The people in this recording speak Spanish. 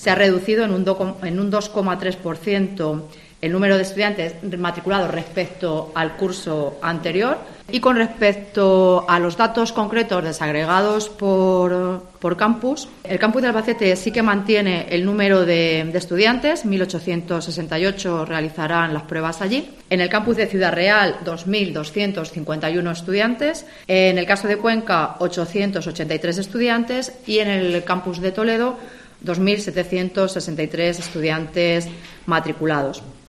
se ha reducido en un 2,3% el número de estudiantes matriculados respecto al curso anterior. Y con respecto a los datos concretos desagregados por campus, el campus de Albacete sí que mantiene el número de estudiantes, 1.868 realizarán las pruebas allí. En el campus de Ciudad Real, 2.251 estudiantes. En el caso de Cuenca, 883 estudiantes. Y en el campus de Toledo, 2.763 estudiantes matriculados.